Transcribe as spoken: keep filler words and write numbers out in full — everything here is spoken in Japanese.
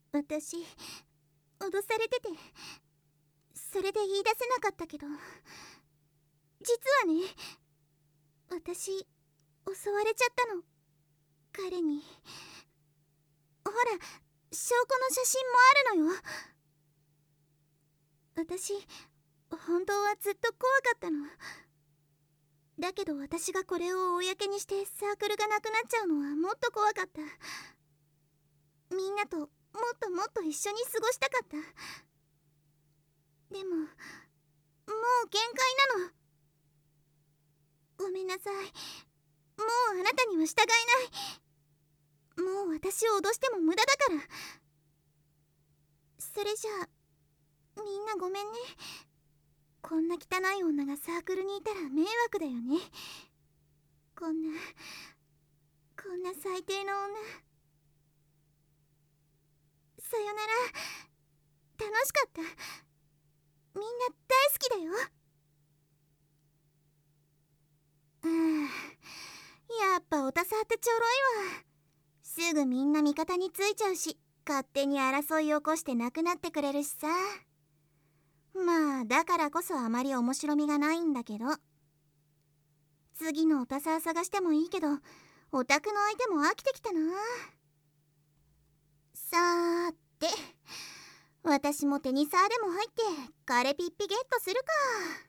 私脅されてて、それで言い出せなかったけど、実はね、私襲われちゃったの、彼に。ほら、証拠の写真もあるのよ。私本当はずっと怖かったの。だけど私がこれを公にしてサークルがなくなっちゃうのはもっと怖かった。みんなともっともっと一緒に過ごしたかった。でももう限界なの。ごめんなさい。もうあなたには従えない。もう私を脅しても無駄だから。それじゃあみんなごめんね。こんな汚い女がサークルにいたら迷惑だよね。こんなこんな最低の女。さよなら。楽しかった。みんな大好きだよ。うん、やっぱオタサーってちょろいわ。すぐみんな味方についちゃうし、勝手に争い起こしてなくなってくれるしさ。まあだからこそあまり面白みがないんだけど。次のオタサー探してもいいけど、オタクの相手も飽きてきたな。さーて、私もテニサーでも入ってカレピッピゲットするか。